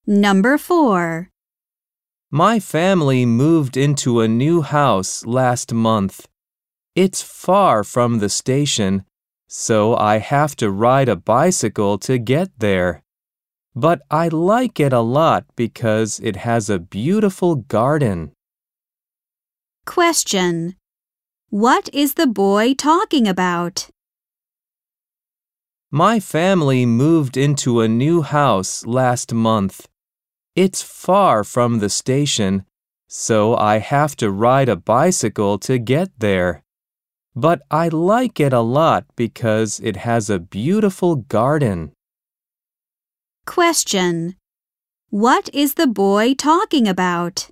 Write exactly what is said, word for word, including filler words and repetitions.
Number four. My family moved into a new house last month. It's far from the station, so I have to ride a bicycle to get there. But I like it a lot because it has a beautiful garden. Question. What is the boy talking about? My family moved into a new house last month. It's far from the station, so I have to ride a bicycle to get there. But I like it a lot because it has a beautiful garden. Question. What is the boy talking about?